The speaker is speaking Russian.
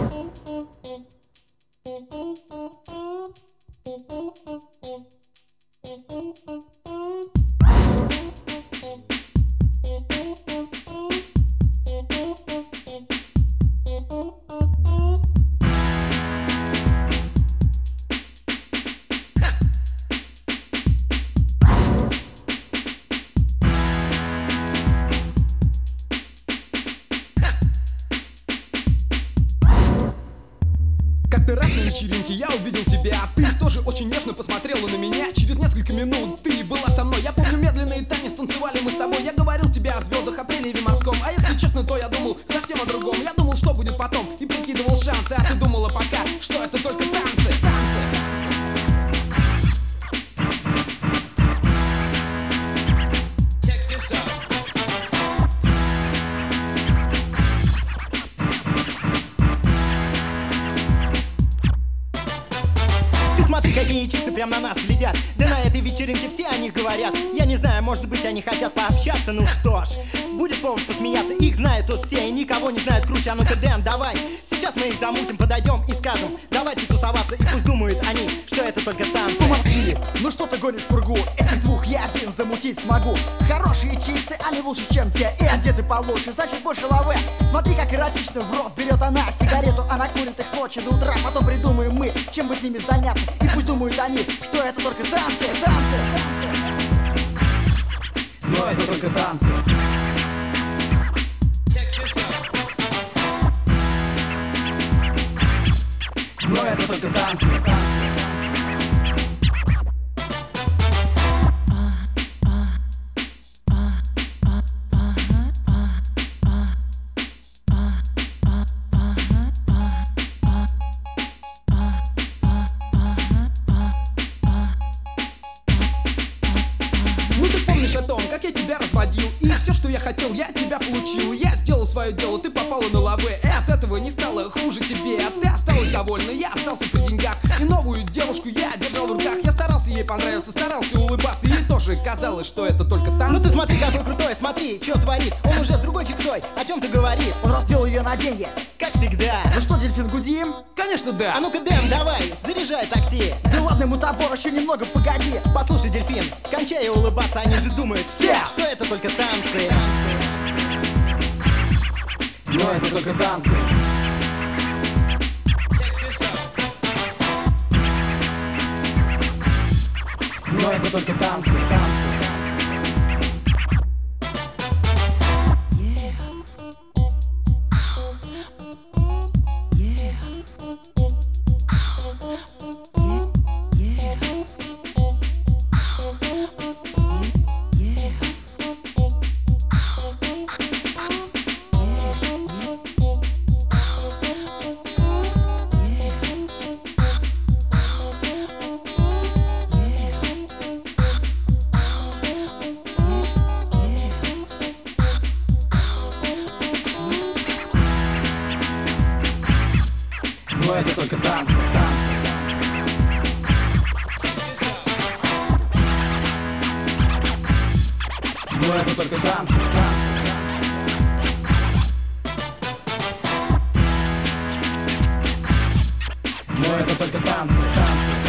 Как-то раз на вечеринке я увидел тебя, ты тоже очень нежно посмотрела на меня. Через несколько минут ты была со мной. Я помню, медленный танец танцевали мы с тобой. Я говорил тебе о звездах, о приливе морском. А если честно, то я думал совсем о другом. Я думал, что будет потом, и прикидывал шансы. А ты думала пока, что это только танцы. Смотри, какие чиксы прям на нас глядят. Да на этой вечеринке все о них говорят. Я не знаю, может быть, они хотят пообщаться. Ну что ж, будет повод посмеяться. Их знают тут все и никого не знают круче. А ну-ка, Дэн, давай, сейчас мы их замутим, подойдем и скажем: давайте тусоваться. И пусть думают они, что это только танцы. Помолчи, ну что ты гонишь пургу? Этих двух я один замутить смогу. Хорошие чиксы, они лучше, чем те. И одеты получше, значит больше лаве. Смотри, как эротично в рот берет она сигарету. Она курит их с ночи до утра. Потом придумаем мы, чем бы с ними заняться. И пусть думают они, что это только танцы, танцы. Но это только танцы. Но это только танцы. Ну ты помнишь о том, как я тебя разводил, и все, что я хотел, я от тебя получил. Я сделал свое дело, ты попала на лаве, и от этого не стало хуже тебе. А ты осталась довольна, я остался при деньгах. И новую девушку я держал в руках. Я старался ей понравиться, старался улыбаться. Ей тоже казалось, что это только танцы. Ну ты смотри, какой крутой, смотри, что творит. Он уже с другой чиксой, о чем ты говоришь? Он развел ее на деньги. Как всегда. Ну что, дельфин, гудим? Конечно, да. А ну-ка, Дэн, давай, заряжай такси. Да ладно, мутабор, еще немного, погоди. Послушай, дельфин, кончай улыбаться, они же думают все, что это только танцы. Но это только танцы. Но это только танцы. Но это только танцы. Но это только танцы. Но это только танцы.